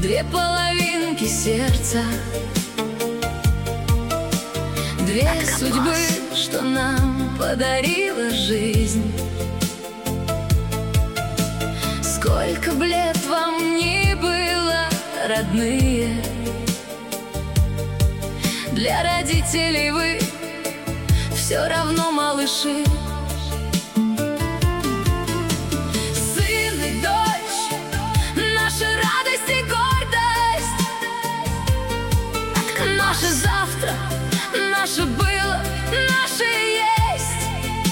две половинки сердца, две судьбы, что нам подарила жизнь. Сколько б лет вам ни было, родные, для родителей вы все равно малыши. Сын и дочь, наша радость и гордость, наше завтра, наше было, наше есть.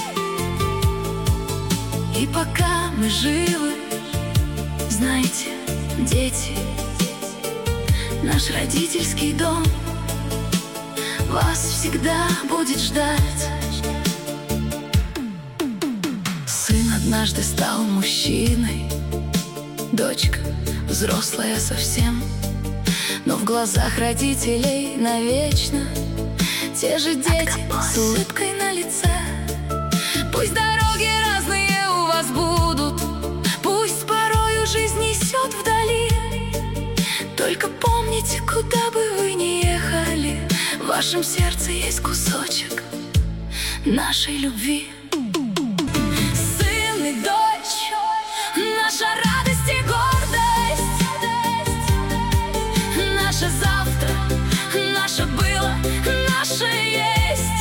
И пока мы живы, знаете, дети, наш родительский дом вас всегда будет ждать. Сын однажды стал мужчиной, дочка взрослая совсем, но в глазах родителей навечно те же дети с улыбкой на лице. Пусть дороги разные у вас будут, пусть порою жизнь несет вдали, только помните, куда бы вы ни ехали, в вашем сердце есть кусочек нашей любви. Сын и дочь, наша радость и гордость, наше завтра, наше было, наше есть.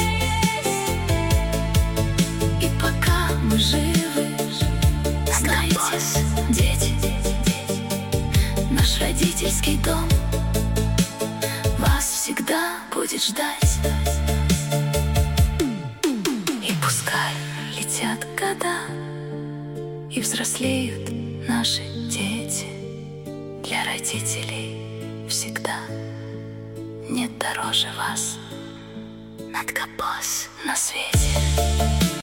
И пока мы живы, знаете, дети, наш родительский дом вас всегда будет ждать. И пускай летят года и взрослеют наши дети, для родителей всегда нет дороже вас. Надкапос на свете.